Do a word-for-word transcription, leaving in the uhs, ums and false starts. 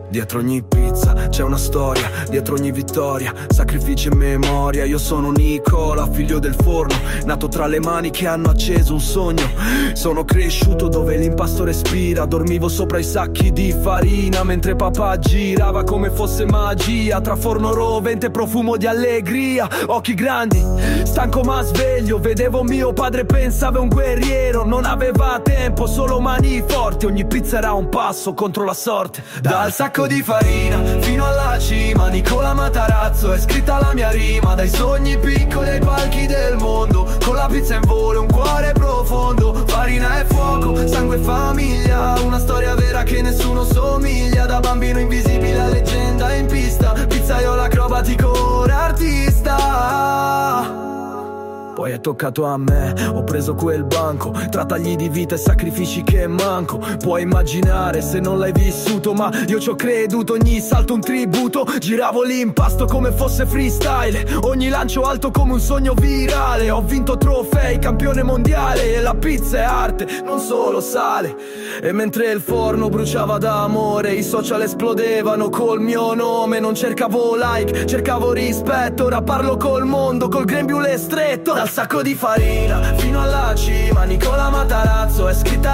Dietro ogni pizza c'è una storia, dietro ogni vittoria, sacrifici e memoria. Io sono Nicola, figlio del forno, nato tra le mani che hanno acceso un sogno. Sono cresciuto dove l'impasto respira, dormivo sopra i sacchi di farina mentre papà girava come fosse magia, tra forno rovente e profumo di allegria. Occhi grandi, stanco ma sveglio, vedevo mio padre, pensava un guerriero, non aveva tempo, solo mani forti. Ogni pizza era un passo contro la sorte. Dal sacco di farina fino alla cima, Nicola Matarazzo, è scritta la mia rima. Dai sogni piccoli ai palchi del mondo, con la pizza in volo, un cuore profondo. Farina e fuoco, sangue e famiglia, una storia vera che nessuno somiglia. Da bambino invisibile a leggenda in pista, pizzaiolo acrobatico, ora artista. Poi è toccato a me, ho preso quel banco, tra tagli di vita e sacrifici che manco. Puoi immaginare se non l'hai vissuto, ma io ci ho creduto, ogni salto un tributo. Giravo l'impasto come fosse freestyle, ogni lancio alto come un sogno virale. Ho vinto trofei, campione mondiale, e la pizza è arte, non solo sale. E mentre il forno bruciava d'amore, i social esplodevano col mio nome. Non cercavo like, cercavo rispetto, ora parlo col mondo, col grembiule stretto. Dal sacco di farina fino alla cima, Nicola Matarazzo, è scritta